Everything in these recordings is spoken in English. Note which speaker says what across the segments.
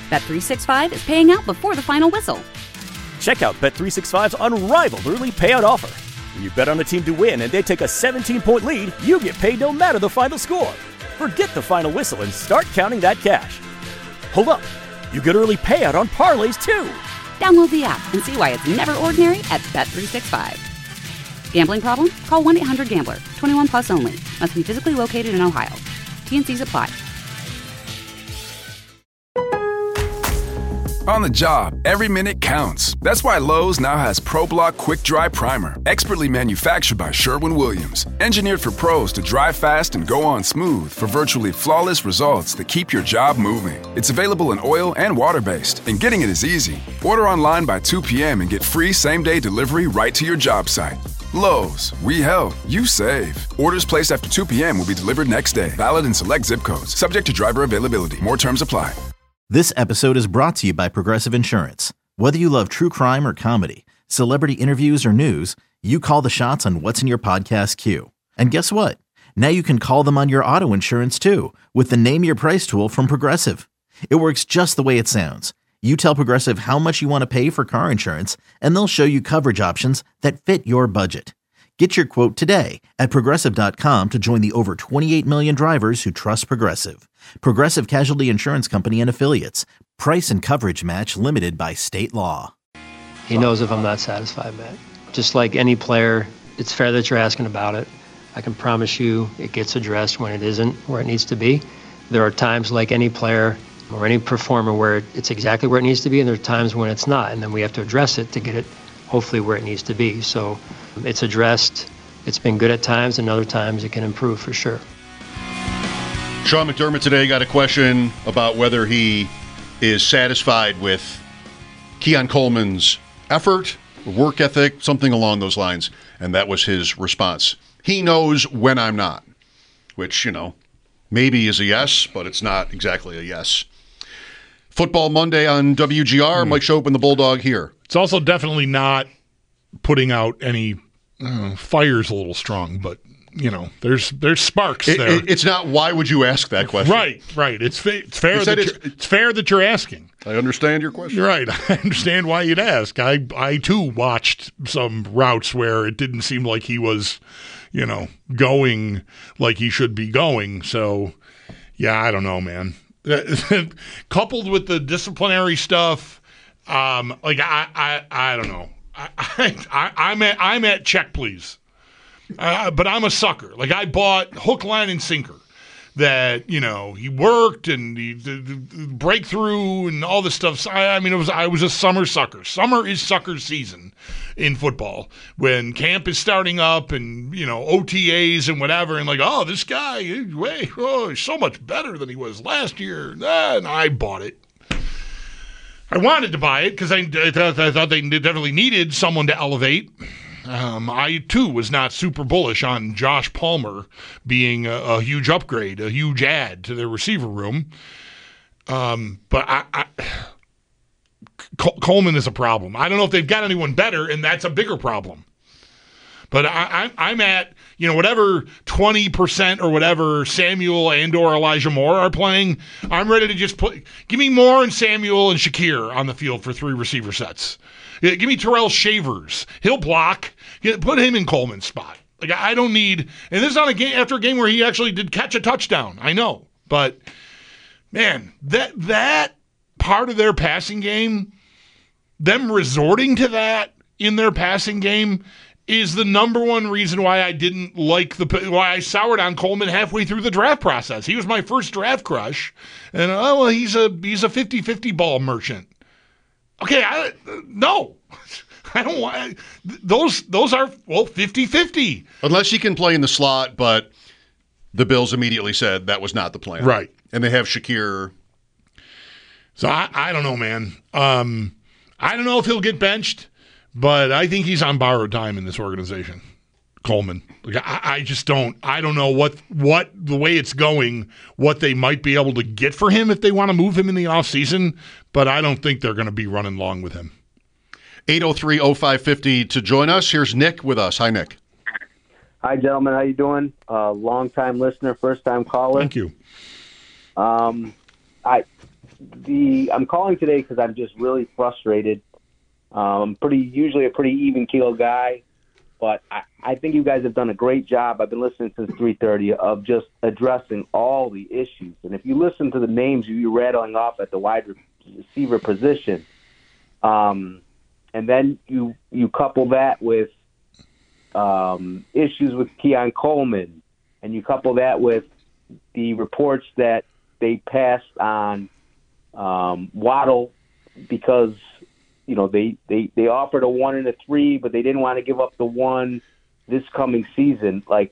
Speaker 1: Bet365 is paying out before the final whistle.
Speaker 2: Check out Bet365's unrivaled early payout offer. When you bet on a team to win and they take a 17-point lead, you get paid no matter the final score. Forget the final whistle and start counting that cash. Hold up. You get early payout on parlays, too.
Speaker 1: Download the app and see why it's never ordinary at Bet365. Gambling problem? Call 1-800-GAMBLER. 21 plus only. Must be physically located in Ohio. T&Cs apply.
Speaker 3: On the job, every minute counts. That's why Lowe's now has ProBlock Quick Dry Primer, expertly manufactured by Sherwin-Williams. Engineered for pros to dry fast and go on smooth for virtually flawless results that keep your job moving. It's available in oil and water-based, and getting it is easy. Order online by 2 p.m. and get free same-day delivery right to your job site. Lowe's, we help, you save. Orders placed after 2 p.m. will be delivered next day. Valid in select zip codes. Subject to driver availability. More terms apply.
Speaker 4: This episode is brought to you by Progressive Insurance. Whether you love true crime or comedy, celebrity interviews or news, you call the shots on what's in your podcast queue. And guess what? Now you can call them on your auto insurance too with the Name Your Price tool from Progressive. It works just the way it sounds. You tell Progressive how much you want to pay for car insurance, and they'll show you coverage options that fit your budget. Get your quote today at Progressive.com to join the over 28 million drivers who trust Progressive. Progressive Casualty Insurance Company and Affiliates. Price and coverage match limited by state law.
Speaker 5: He knows if I'm not satisfied, Matt. Just like any player, it's fair that you're asking about it. I can promise you it gets addressed when it isn't where it needs to be. There are times, like any player or any performer, where it's exactly where it needs to be, and there are times when it's not, and then we have to address it to get it hopefully where it needs to be. So it's addressed. It's been good at times, and other times it can improve for sure.
Speaker 6: Sean McDermott today got a question about whether he is satisfied with Keon Coleman's effort, work ethic, something along those lines, and that was his response. He knows when I'm not, which, maybe is a yes, but it's not exactly a yes. Football Monday on WGR. Mike Schopp and the Bulldog here.
Speaker 7: It's also definitely not putting out any fire's a little strong, but there's sparks there.
Speaker 6: It's not. Why would you ask that question?
Speaker 7: Right. It's fair that you're asking.
Speaker 6: I understand your question.
Speaker 7: You're right. I understand why you'd ask. I too watched some routes where it didn't seem like he was, going like he should be going. So, yeah, I don't know, man. Coupled with the disciplinary stuff, I don't know. I'm at check, please. But I'm a sucker. Like, I bought hook, line, and sinker that, he worked and the breakthrough and all this stuff. I was a summer sucker. Summer is sucker season in football when camp is starting up and, OTAs and whatever. And like, oh, this guy, he's so much better than he was last year. And I bought it. I wanted to buy it because I thought they definitely needed someone to elevate. I, too, was not super bullish on Josh Palmer being a huge upgrade, a huge add to their receiver room. But Coleman is a problem. I don't know if they've got anyone better, and that's a bigger problem. But I'm at, whatever 20% or whatever Samuel and or Elijah Moore are playing, I'm ready to just give me Moore and Samuel and Shakir on the field for 3 receiver sets. Give me Terrell Shavers. He'll block. Put him in Coleman's spot. Like, I don't need, and this is on after a game where he actually did catch a touchdown. I know. But, man, that part of their passing game, them resorting to that in their passing game is the number one reason why I didn't like why I soured on Coleman halfway through the draft process. He was my first draft crush, and he's a 50-50 ball merchant. Okay, no, I don't want those are 50-50
Speaker 6: unless he can play in the slot. But the Bills immediately said that was not the plan,
Speaker 7: right? And
Speaker 6: they have Shakir.
Speaker 7: So I don't know, man. I don't know if he'll get benched. But I think he's on borrowed time in this organization, Coleman. Like, I just don't. I don't know what the way it's going, what they might be able to get for him if they want to move him in the offseason. But I don't think they're going to be running long with him.
Speaker 6: 803-0550 to join us. Here's Nick with us. Hi, Nick.
Speaker 8: Hi, gentlemen. How you doing? Long-time listener, first-time caller.
Speaker 7: Thank you.
Speaker 8: I'm calling today because I'm just really frustrated. I'm usually a pretty even keel guy, but I think you guys have done a great job. I've been listening since 3:30 of just addressing all the issues. And if you listen to the names you're rattling off at the wide receiver position, and then you couple that with issues with Keon Coleman, and you couple that with the reports that they passed on Waddle because they offered a 1 and a 3, but they didn't want to give up the 1 this coming season. Like,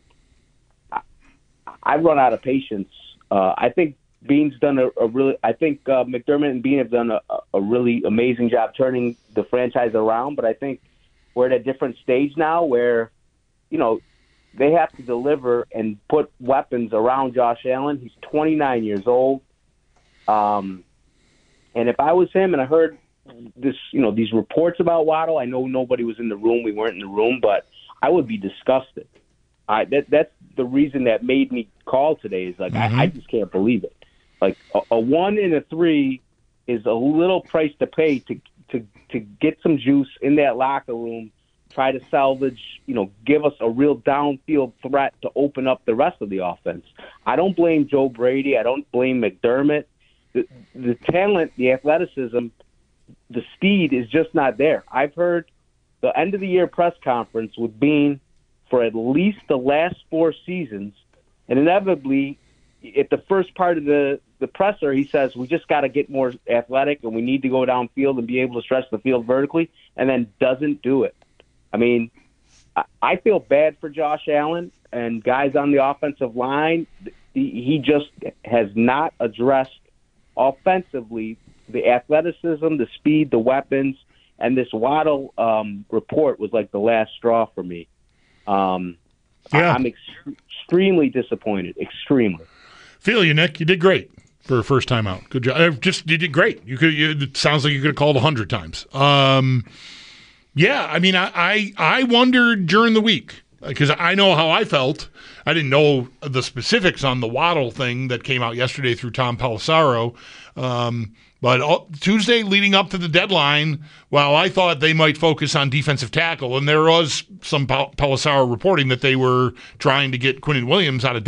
Speaker 8: I've run out of patience. I think Beane's done I think McDermott and Beane have done a really amazing job turning the franchise around, but I think we're at a different stage now where, they have to deliver and put weapons around Josh Allen. He's 29 years old. And if I was him and I heard these reports about Waddle, I know nobody was in the room. We weren't in the room, but I would be disgusted. That's the reason that made me call today is I just can't believe it. Like a 1 and a 3 is a little price to pay to get some juice in that locker room, try to salvage, give us a real downfield threat to open up the rest of the offense. I don't blame Joe Brady. I don't blame McDermott. The talent, the athleticism, the speed is just not there. I've heard the end of the year press conference with Beane for at least the last 4 seasons, and inevitably at the first part of the presser, he says, we just got to get more athletic and we need to go downfield and be able to stretch the field vertically, and then doesn't do it. I mean, I feel bad for Josh Allen and guys on the offensive line. He just has not addressed offensively the athleticism, the speed, the weapons, and this Waddle report was like the last straw for me. I'm extremely disappointed, extremely.
Speaker 7: Feel you, Nick. You did great for a first time out. Good job. You did great. It sounds like you could have called 100 times. Yeah, I mean, I wondered during the week, because I know how I felt. I didn't know the specifics on the Waddle thing that came out yesterday through Tom Pelissero. But Tuesday leading up to the deadline, while I thought they might focus on defensive tackle, and there was some Pelissero reporting that they were trying to get Quinnen Williams out of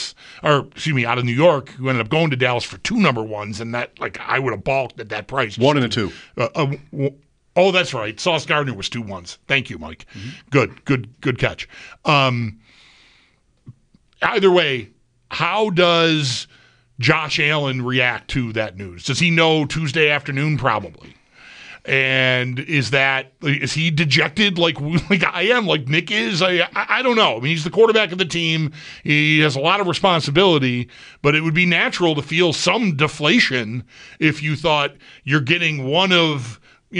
Speaker 7: out of New York, who ended up going to Dallas for 2 number 1s, and that, I would have balked at that price.
Speaker 6: 1 and a 2.
Speaker 7: Oh, that's right. Sauce Gardner was 2 1s. Thank you, Mike. Mm-hmm. Good catch. Either way, how does Josh Allen react to that news? Does he know Tuesday afternoon? Probably. And is he dejected like I am, like Nick is? I don't know. I mean, he's the quarterback of the team. He has a lot of responsibility, but it would be natural to feel some deflation if you thought you're getting one of,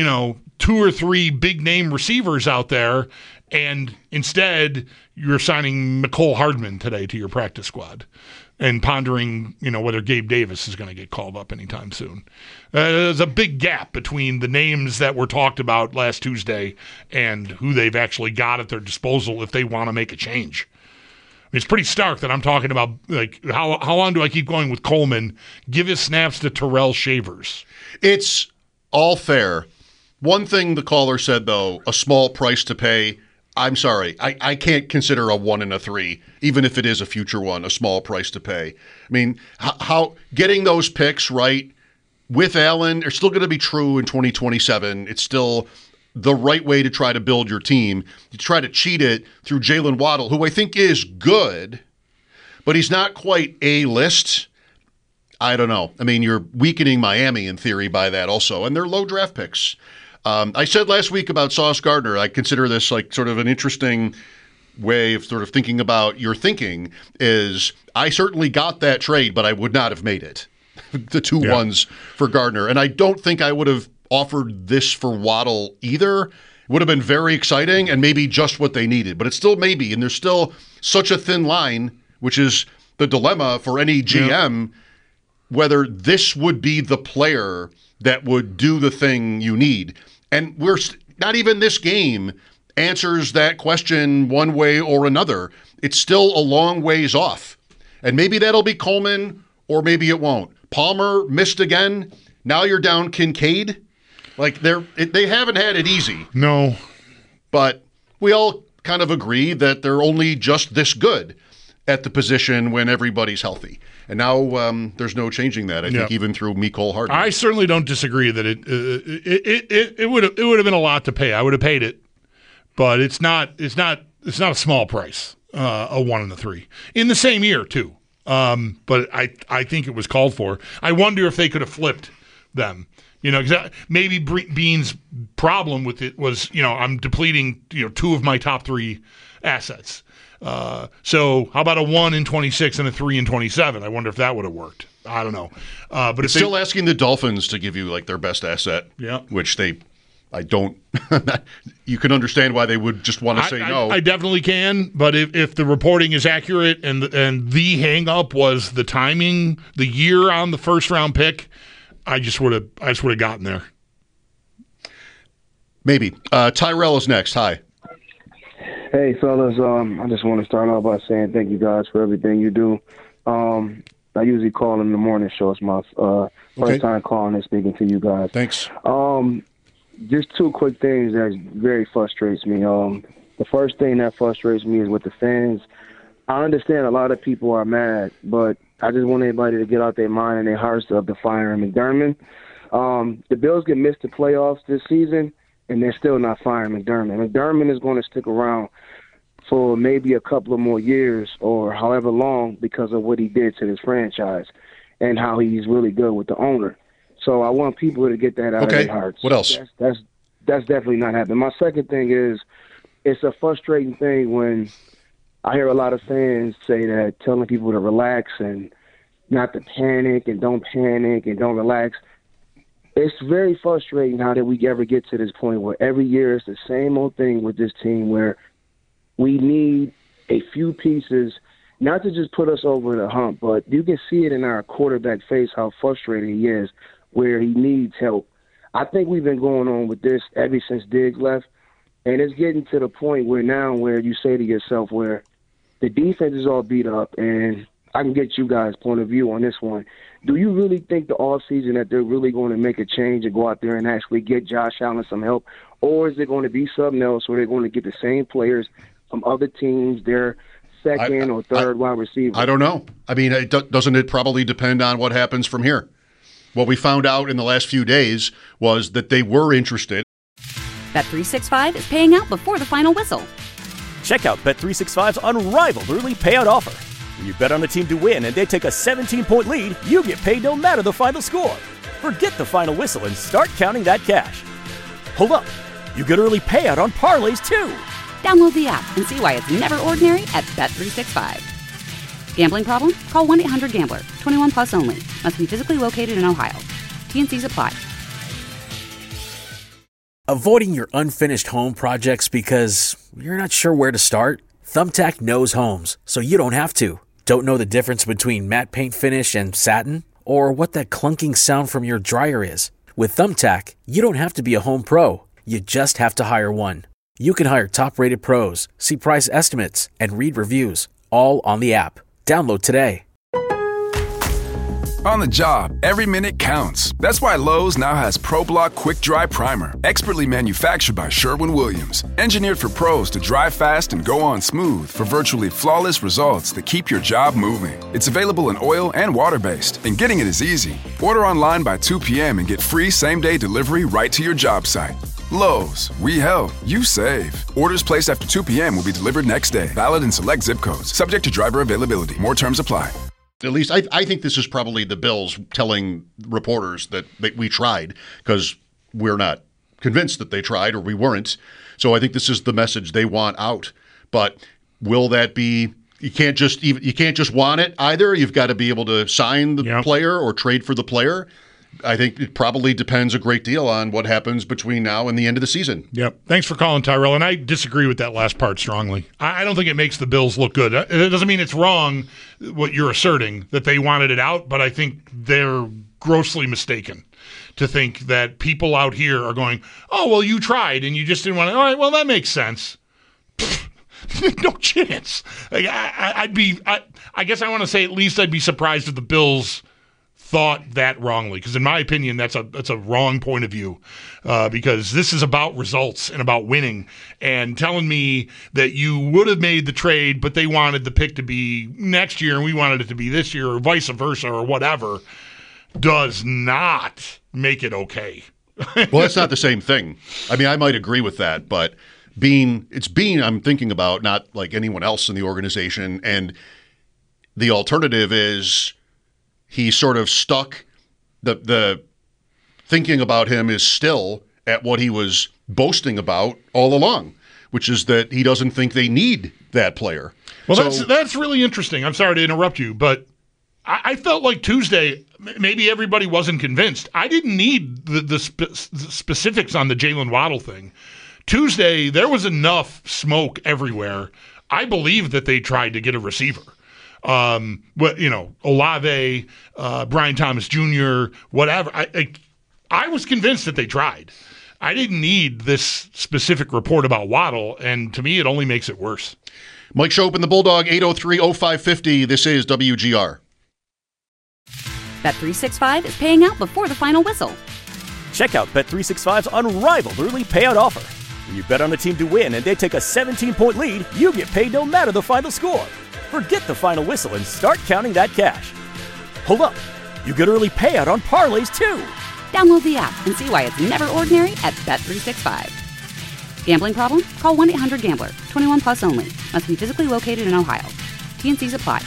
Speaker 7: 2 or 3 big name receivers out there, and instead you're signing Mecole Hardman today to your practice squad and pondering, whether Gabe Davis is going to get called up anytime soon. There's a big gap between the names that were talked about last Tuesday and who they've actually got at their disposal if they want to make a change. I mean, it's pretty stark that I'm talking about, how long do I keep going with Coleman? Give his snaps to Terrell Shavers.
Speaker 6: It's all fair. One thing the caller said, though, a small price to pay. I'm sorry. I can't consider a 1 and a 3, even if it is a future one, a small price to pay. I mean, how getting those picks right with Allen are still going to be true in 2027. It's still the right way to try to build your team. You try to cheat it through Jalen Waddle, who I think is good, but he's not quite A-list. I don't know. I mean, you're weakening Miami in theory by that also, and they're low draft picks. I said last week about Sauce Gardner, I consider this like sort of an interesting way of sort of thinking about your thinking is I certainly got that trade, but I would not have made it. The 2 1s for Gardner. And I don't think I would have offered this for Waddle either. It would have been very exciting and maybe just what they needed. But it's still maybe, and there's still such a thin line, which is the dilemma for any GM, whether this would be the player that would do the thing you need. And we're not even this game answers that question one way or another. It's still a long ways off. And maybe that'll be Coleman or maybe it won't. Palmer missed again. Now you're down Kincaid. Like they haven't had it easy.
Speaker 7: No.
Speaker 6: But we all kind of agree that they're only just this good at the position when everybody's healthy. And now there's no changing that. I think even through Mecole Hardman.
Speaker 7: I certainly don't disagree that it would have been a lot to pay. I would have paid it, but it's not a small price. A 1 and a 3 in the same year too. But I think it was called for. I wonder if they could have flipped them. Cause maybe Bean's problem with it was, I'm depleting, 2 of my top 3 assets. So how about a 1 in 26 and a 3 in 27? I wonder if that would have worked. I don't know. But
Speaker 6: it's still asking the Dolphins to give you like their best asset, which I don't. You can understand why they would just want to say no.
Speaker 7: I definitely can, but if the reporting is accurate and the hang-up was the timing, the year on the first-round pick, I just would have gotten there.
Speaker 6: Maybe. Tyrell is next. Hi.
Speaker 9: Hey, fellas. I just want to start off by saying thank you guys for everything you do. I usually call in the morning show. It's my first time calling and speaking to you guys.
Speaker 6: Thanks.
Speaker 9: Just 2 quick things that very frustrates me. The first thing that frustrates me is with the fans. I understand a lot of people are mad, but I just want everybody to get out their mind and their hearts of the firing McDermott. The Bills can miss the playoffs this season, and they're still not firing McDermott. McDermott is going to stick around for maybe a couple of more years or however long because of what he did to this franchise and how he's really good with the owner. So I want people to get that out of their hearts.
Speaker 6: What else?
Speaker 9: That's definitely not happening. My second thing is it's a frustrating thing when I hear a lot of fans say that telling people to relax and not to panic and don't relax. It's very frustrating how did we ever get to this point where every year it's the same old thing with this team where we need a few pieces, not to just put us over the hump, but you can see it in our quarterback face how frustrated he is, where he needs help. I think we've been going on with this ever since Diggs left, and it's getting to the point where now where you say to yourself where the defense is all beat up, and I can get you guys' point of view on this one. Do you really think the offseason that they're really going to make a change and go out there and actually get Josh Allen some help, or is it going to be something else where they're going to get the same players from other teams, their second or third wide receiver?
Speaker 6: I don't know. I mean, doesn't it probably depend on what happens from here? What we found out in the last few days was that they were interested.
Speaker 1: Bet365 is paying out before the final whistle.
Speaker 2: Check out Bet365's unrivaled early payout offer. When you bet on a team to win and they take a 17-point lead, you get paid no matter the final score. Forget the final whistle and start counting that cash. Hold up. You get early payout on parlays, too.
Speaker 1: Download the app and see why it's never ordinary at Bet365. Gambling problem? Call 1-800-GAMBLER. 21 plus only. Must be physically located in Ohio. T&Cs apply.
Speaker 10: Avoiding your unfinished home projects because you're not sure where to start? Thumbtack knows homes, so you don't have to. Don't know the difference between matte paint finish and satin? Or what that clunking sound from your dryer is? With Thumbtack, you don't have to be a home pro. You just have to hire one. You can hire top-rated pros, see price estimates, and read reviews, all on the app. Download today.
Speaker 3: On the job, every minute counts. That's why Lowe's now has ProBlock Quick Dry Primer, expertly manufactured by Sherwin-Williams. Engineered for pros to dry fast and go on smooth for virtually flawless results that keep your job moving. It's available in oil and water-based, and getting it is easy. Order online by 2 p.m. and get free same-day delivery right to your job site. Lowe's, we help, you save. Orders placed after 2 p.m. will be delivered next day. Valid in select zip codes. Subject to driver availability. More terms apply.
Speaker 6: At least I think this is probably the Bills telling reporters that we tried, because we're not convinced that they tried, or we weren't. So I think this is the message they want out. But will that be? You can't just want it either. You've got to be able to sign the player or trade for the player. I think it probably depends a great deal on what happens between now and the end of the season.
Speaker 7: Yep. Thanks for calling, Tyrell. And I disagree with that last part strongly. I don't think it makes the Bills look good. It doesn't mean it's wrong what you're asserting, that they wanted it out, but I think they're grossly mistaken to think that people out here are going, oh, well, you tried and you just didn't want to. All right, well, that makes sense. No chance. I guess I want to say at least I'd be surprised if the Bills thought that wrongly, because in my opinion, that's a wrong point of view, because this is about results and about winning. And telling me that you would have made the trade, but they wanted the pick to be next year and we wanted it to be this year, or vice versa, or whatever, does not make it okay.
Speaker 6: Well, that's not the same thing. I mean, I might agree with that, but Beane I'm thinking about, not like anyone else in the organization. And the alternative is he's sort of stuck. The thinking about him is still at what he was boasting about all along, which is that he doesn't think they need that player.
Speaker 7: Well, that's really interesting. I'm sorry to interrupt you, but I felt like Tuesday, maybe everybody wasn't convinced. I didn't need the specifics on the Jalen Waddle thing. Tuesday, there was enough smoke everywhere. I believe that they tried to get a receiver. Olave, Brian Thomas Jr., whatever. I was convinced that they tried. I didn't need this specific report about Waddle, and to me, it only makes it worse.
Speaker 6: Mike Schopp and the Bulldog, 803-0550. This is WGR.
Speaker 1: Bet365 is paying out before the final whistle.
Speaker 2: Check out Bet365's unrivaled early payout offer. When you bet on a team to win and they take a 17-point lead, you get paid no matter the final score. Forget the final whistle and start counting that cash. Hold up. You get early payout on parlays, too.
Speaker 1: Download the app and see why it's never ordinary at Bet365. Gambling problem? Call 1-800-GAMBLER. 21 plus only. Must be physically located in Ohio. T&Cs apply.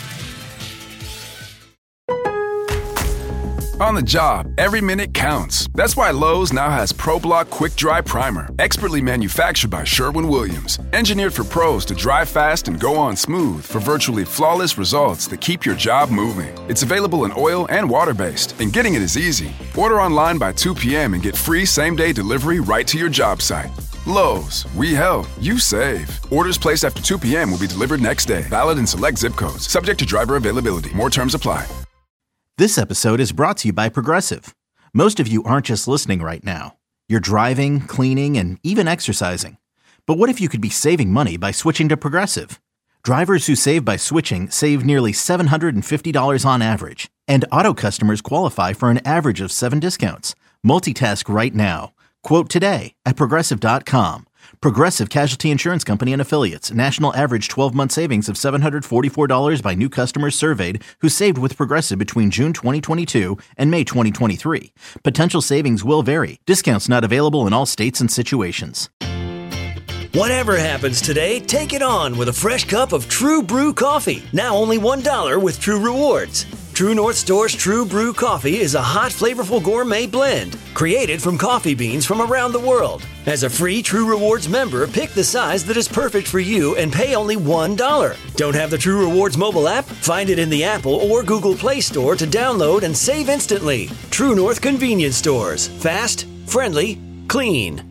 Speaker 3: On the job, every minute counts. That's why Lowe's now has ProBlock Quick Dry Primer, expertly manufactured by Sherwin-Williams. Engineered for pros to dry fast and go on smooth for virtually flawless results that keep your job moving. It's available in oil and water-based, and getting it is easy. Order online by 2 p.m. and get free same-day delivery right to your job site. Lowe's, we help, you save. Orders placed after 2 p.m. will be delivered next day. Valid in select zip codes. Subject to driver availability. More terms apply.
Speaker 4: This episode is brought to you by Progressive. Most of you aren't just listening right now. You're driving, cleaning, and even exercising. But what if you could be saving money by switching to Progressive? Drivers who save by switching save nearly $750 on average. And auto customers qualify for an average of 7 discounts. Multitask right now. Quote today at Progressive.com. Progressive Casualty Insurance Company and Affiliates. National average 12-month savings of $744 by new customers surveyed who saved with Progressive between June 2022 and May 2023. Potential savings will vary. Discounts not available in all states and situations.
Speaker 11: Whatever happens today, take it on with a fresh cup of True Brew coffee. Now only $1 with True Rewards. True North Store's True Brew coffee is a hot, flavorful gourmet blend created from coffee beans from around the world. As a free True Rewards member, pick the size that is perfect for you and pay only $1. Don't have the True Rewards mobile app? Find it in the Apple or Google Play Store to download and save instantly. True North Convenience Stores. Fast, friendly, clean.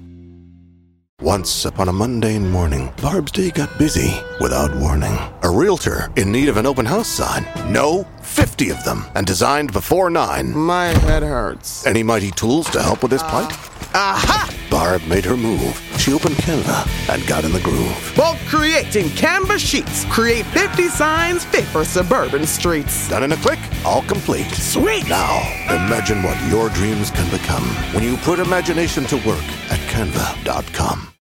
Speaker 12: Once upon a mundane morning, Barb's day got busy without warning. A realtor in need of an open house sign. No, 50 of them, and designed before 9.
Speaker 13: My head hurts.
Speaker 12: Any mighty tools to help with this plight?
Speaker 13: Aha!
Speaker 12: Barb made her move. She opened Canva and got in the groove.
Speaker 13: Bulk creating Canva sheets. Create 50 signs fit for suburban streets.
Speaker 12: Done in a click, all complete.
Speaker 13: Sweet!
Speaker 12: Now, imagine what your dreams can become when you put imagination to work at Canva.com.